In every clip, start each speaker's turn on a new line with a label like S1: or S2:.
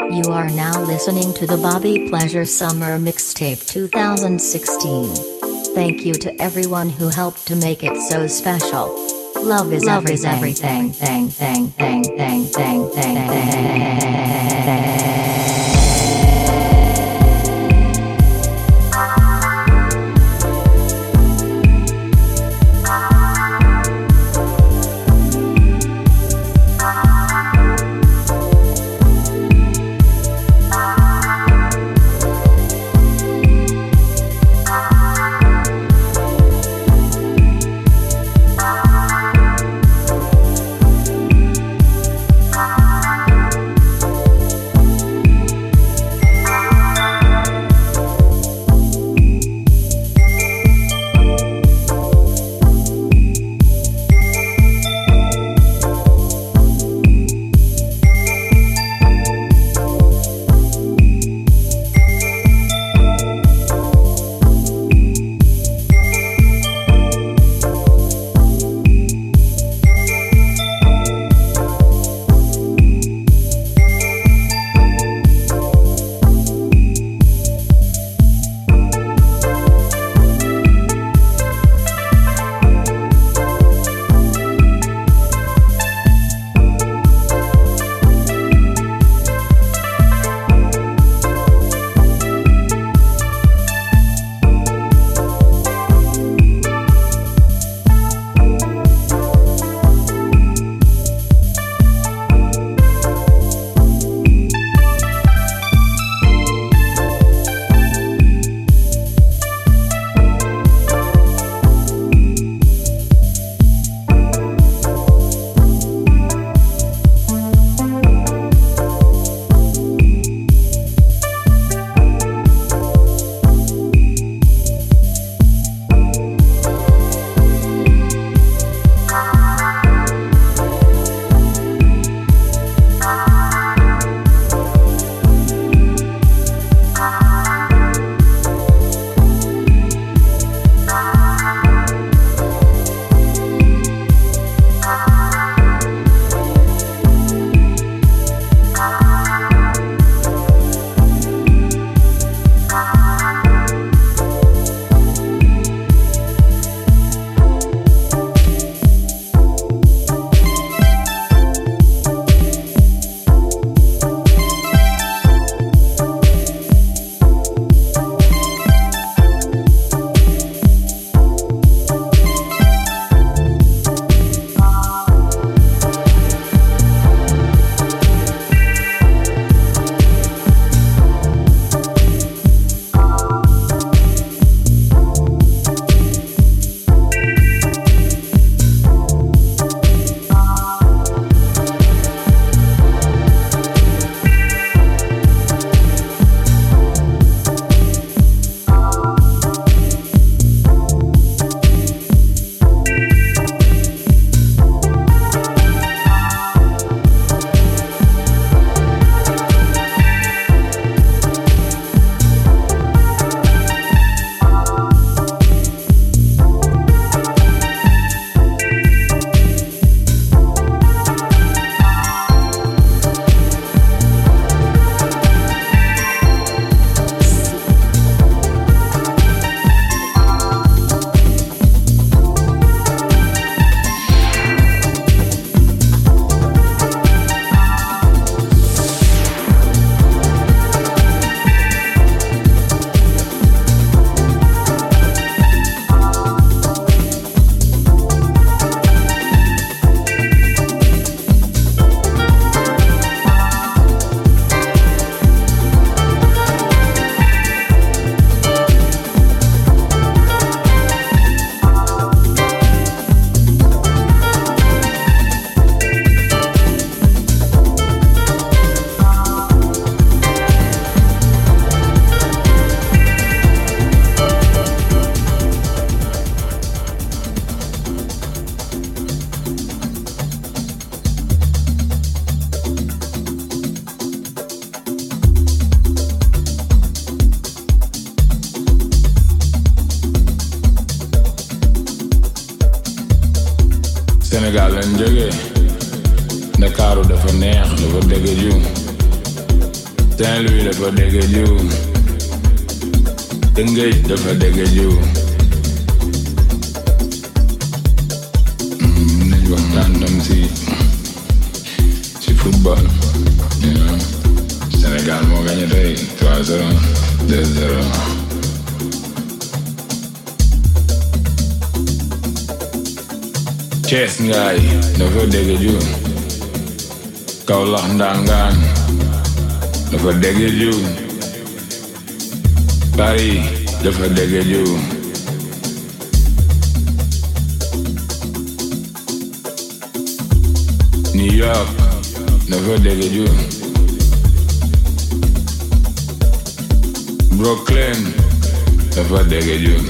S1: You are now listening to the Bobby Pleasure Summer Mixtape 2016. Thank you to everyone who helped to make it so special. Love is everything.
S2: Sénégal lañ jógee Ndakaaru dafa neex dafa dëgg ju Saint-Louis dafa dégg jiw Tëngéej dafa dégg jiw nañ waxtaan tam si football Sénégal moo gagné tey 3-0 2-0 Thiès ngaay dafa dégg jiw Kaolack ndangaan dafa dégg jiw Paris dafa dégg jiw New York dafa dégg jiw Brooklyn dafa dégg jiw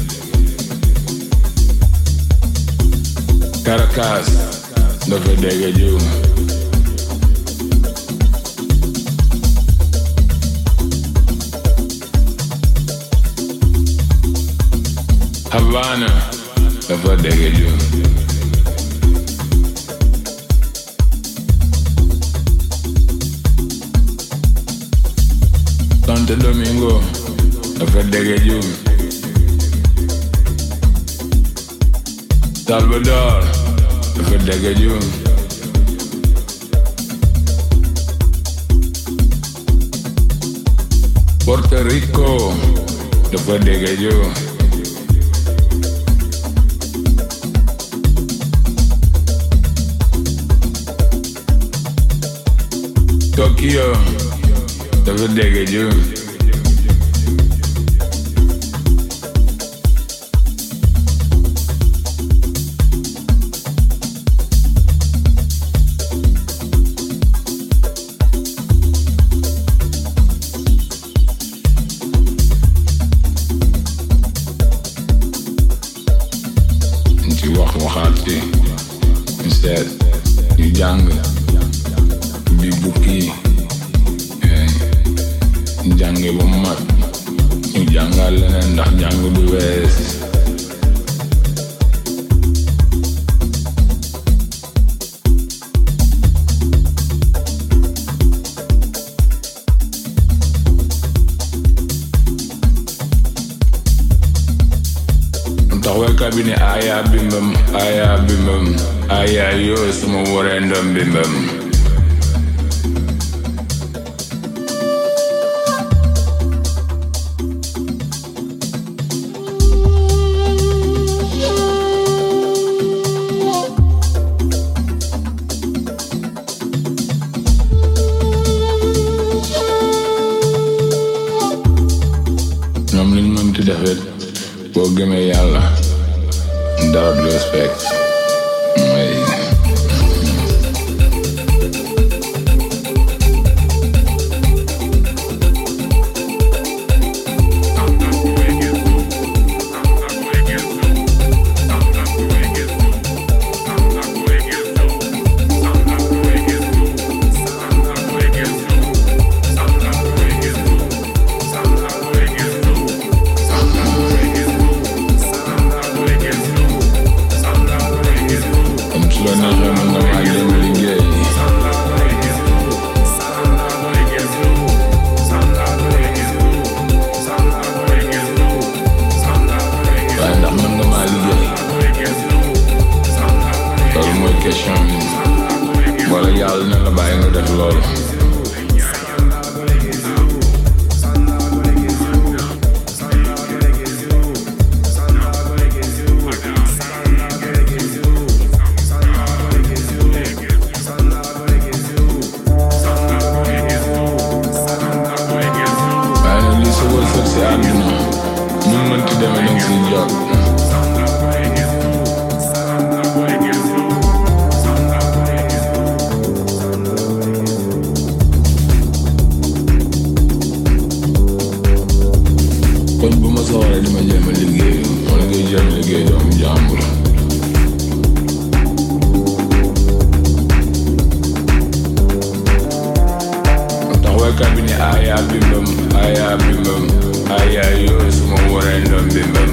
S2: Caracas dafa dégg jiw Havana dafa dégg jiw Santo Domingo dafa dégg jiw Salvador dafa dégg jiw Puerto Rico dafa dégg jiw Tokyo dafa dégg jiw ci waxaat ci ñu seet ñu jàng bi bukki jànge ba mu mat ñu jàngal leneen ndax jàng du wees tax waykat bi ne aya bimbam aya yoo suma waree ndom bimbam ñoom liñ mënti defet boo gëmee yàlla dara du respect mooy wala yàlla na la bàyyi nga def loolu waaye nag li sa wërsëg si àdduna mun mënti demee danga siy jot kon bu ma soxlee dama jéem a liggéey wala ngay jéem a liggéey doomu jàmbur tax waykat bi ne aya bimbam aya yoo suma waree ndom bimbam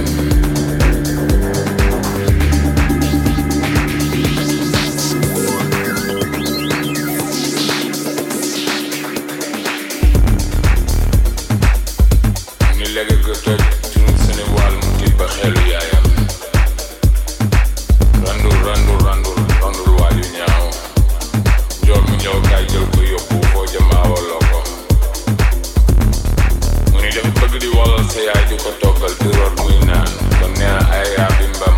S2: toj suñu Sénégal mu tiit ba xelu yaayam randul waaju ñaaw njool mi ñëw kaay jël ko yóbbu foo jamaawaloo ko mu ni dafa bëgg di wolal sa yaay di ko toggal di root muy naan kon nee na aya bimbam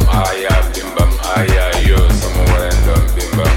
S2: aya yoo sama wareen doom bimbam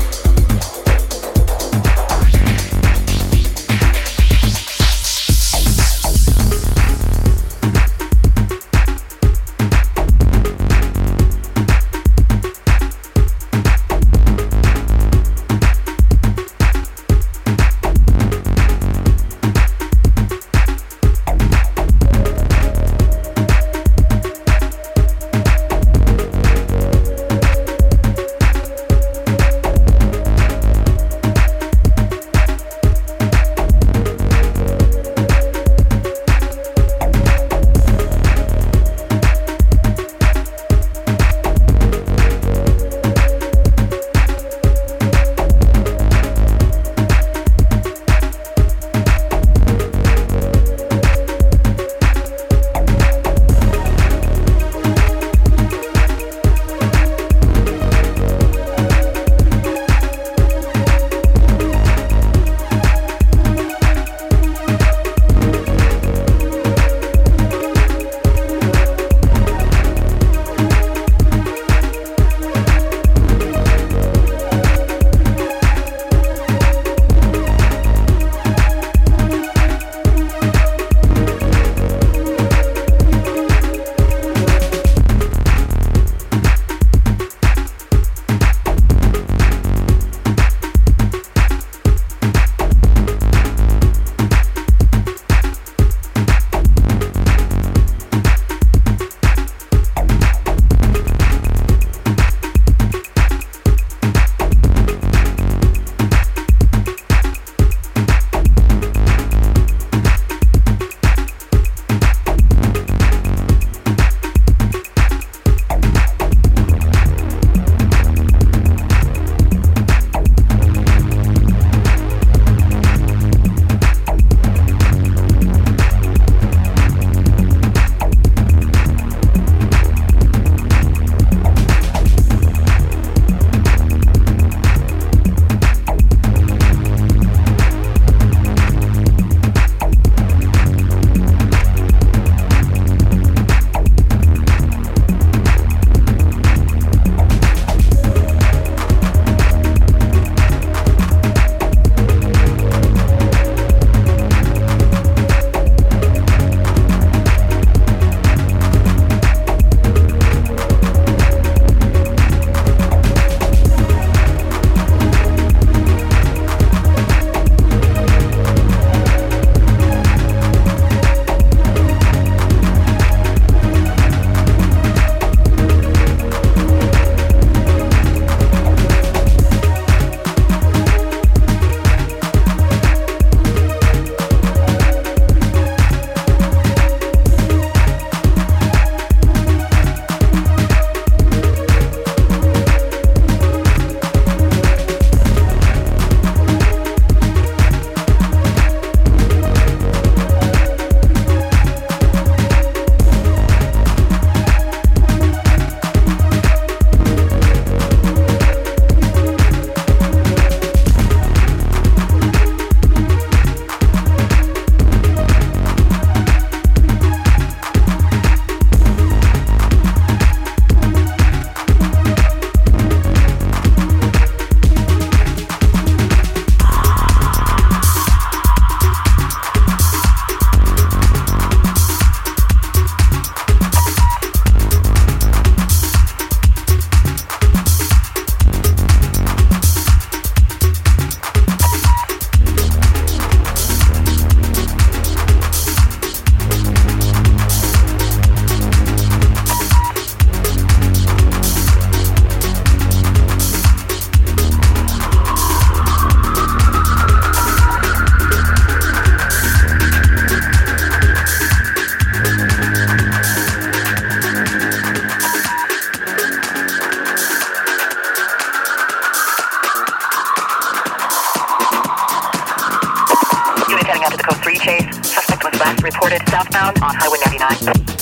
S3: Heading out to the Code 3 chase. Suspect was last reported southbound on Highway 99.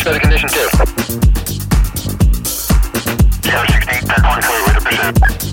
S3: Static condition 2. 016, 1024, rate of pursuit.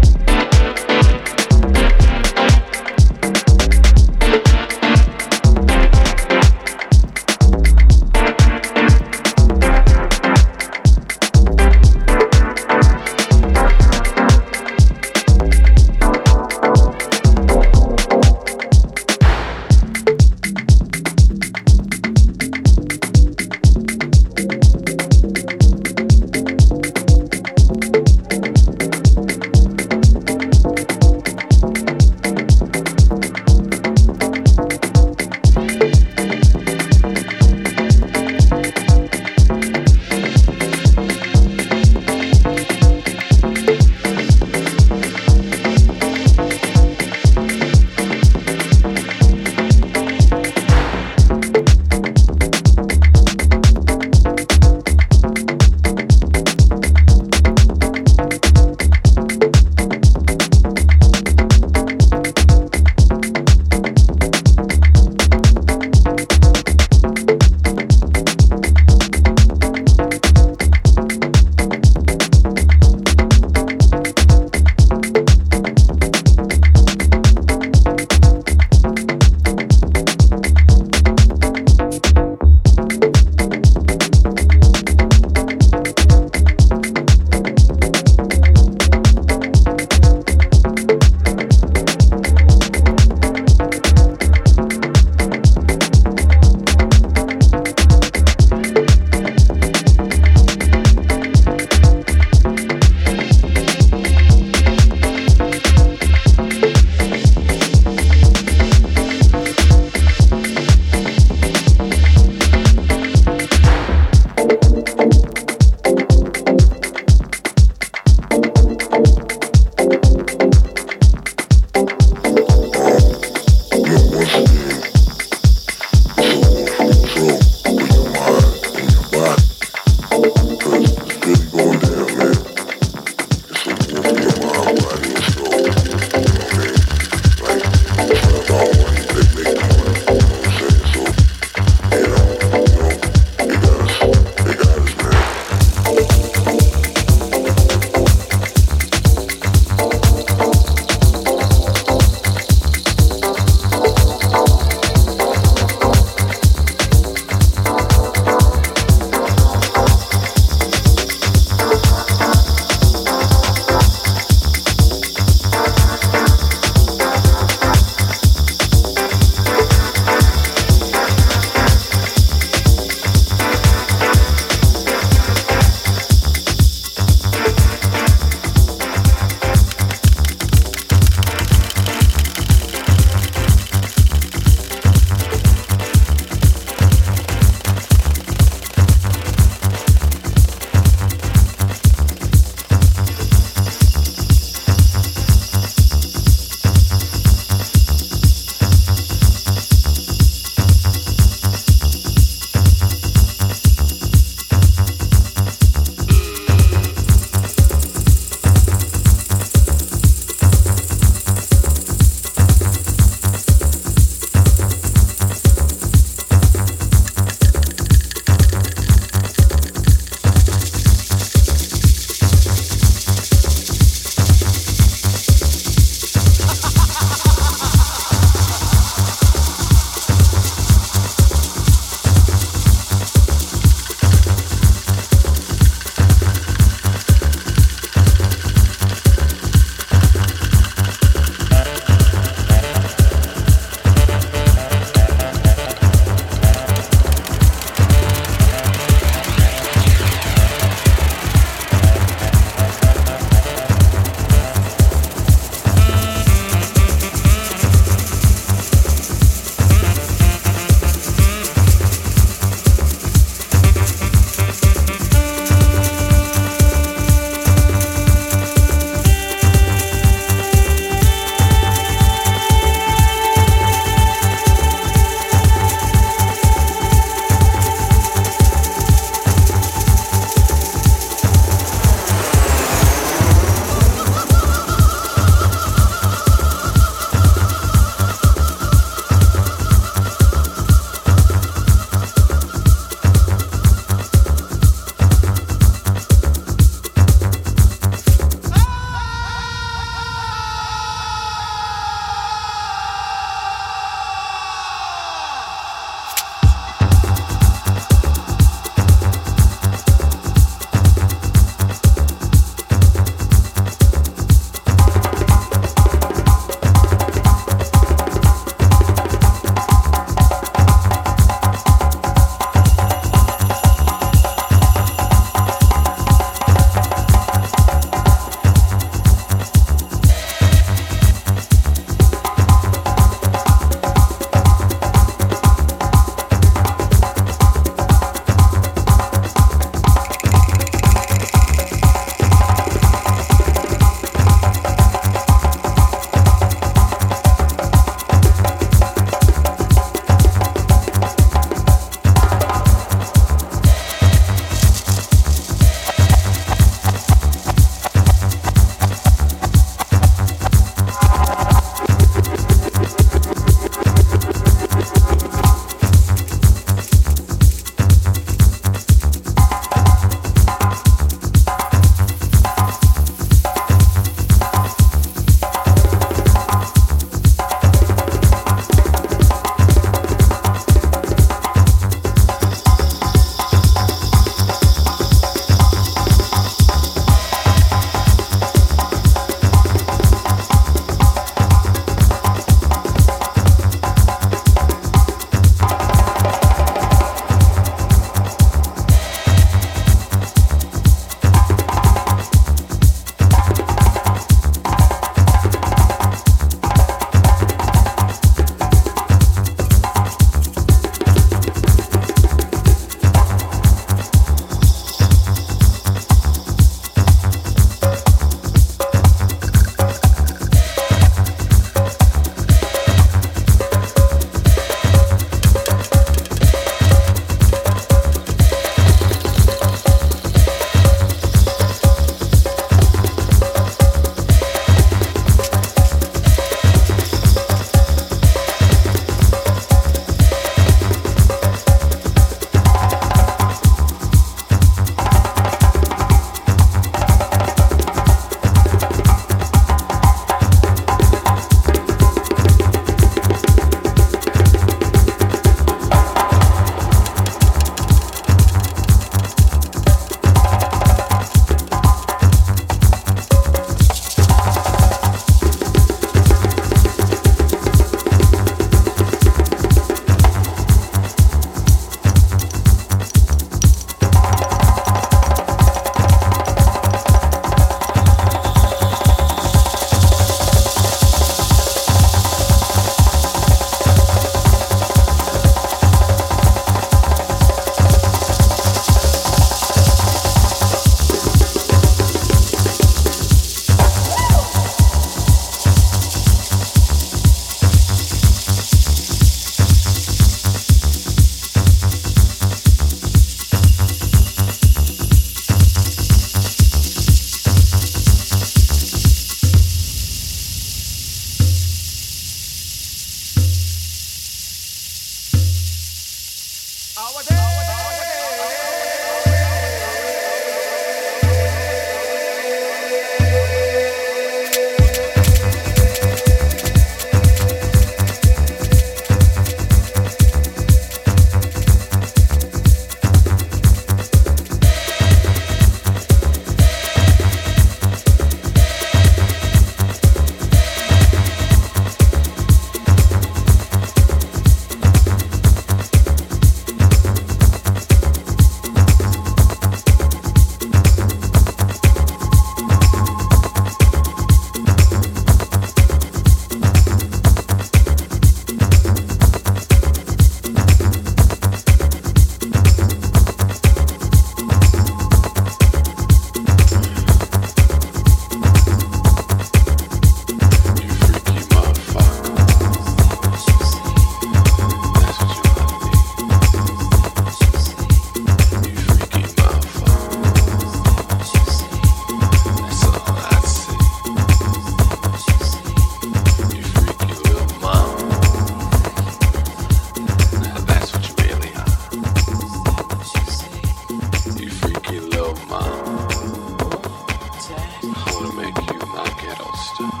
S2: star.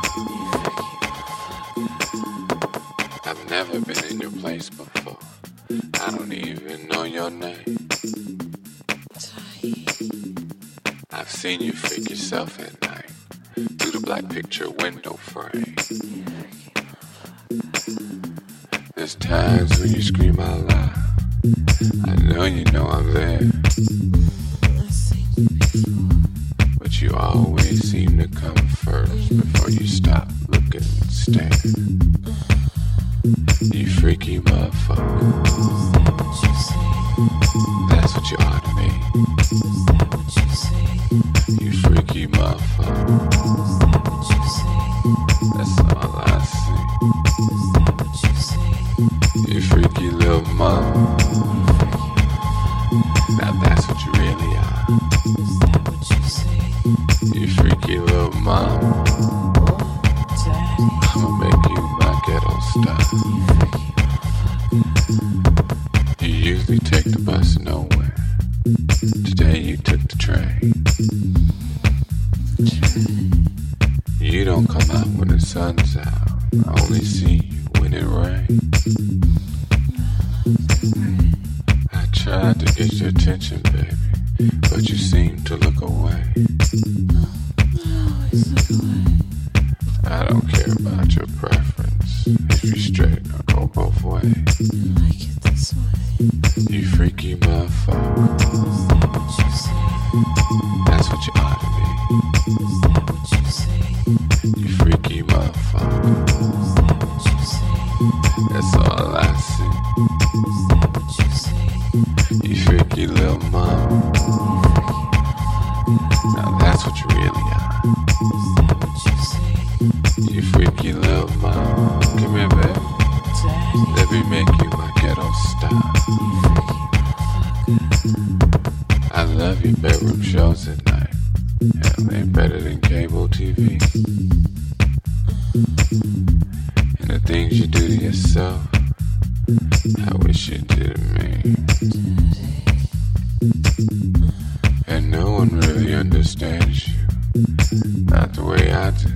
S2: I've never been in your place before. I don't even know your name. I've seen you freak yourself at night through the black picture window frame. There's times when you scream out loud. I know you know I'm there. But you always seem to come first before you stop, look and stare. You freaky motherfucker. That's what you ought to be. You freaky motherfucker. That's all I see. You freaky little mama. Now that's what you really are. You freaky little mama. I'ma make you my ghetto star. You usually take the bus nowhere. Today you took the train. You don't come out when the sun's out. I only see you when it rains. I tried to get your attention, baby, but you seem to look away. I don't care about your preference. If you're straight, I'll go both ways. You freaky motherfucker. That's what you ought to be. You freaky motherfucker. That's all I see. You freaky little mama. Now that's what you really are. You freaky little mama. Come here, baby. Let me make you my ghetto star. I love your bedroom shows at night. Hell, they better than cable TV. And the things you do to yourself, I wish you did to me. And no one really understands you, not the way I do.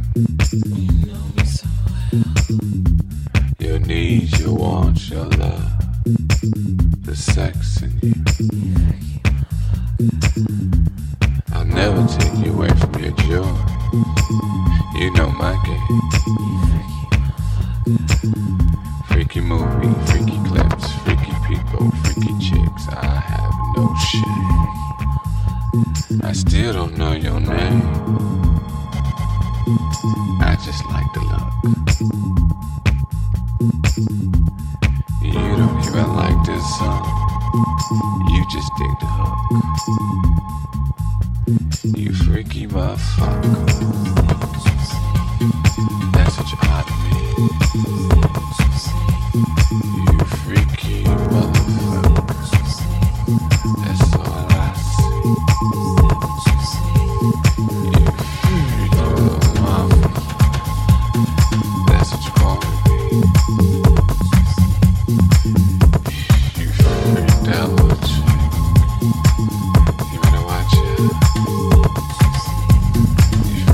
S2: Your needs, your wants, your love, the sex in you. I'll never take you away from your joy. You know my game. Freaky movie, freaky clips, freaky people, freaky chicks. I have no shame. I still don't know your name. I just like the look. You don't even like this song. You just dig the hook. You freaky motherfucker. That's what you ought to be. You freaky motherfucker. That's all I see. You freaky little mama. That's what you want to be. You freaked out little chick. You better watch it. You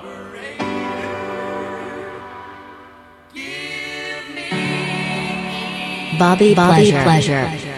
S1: Bobby Pleasure.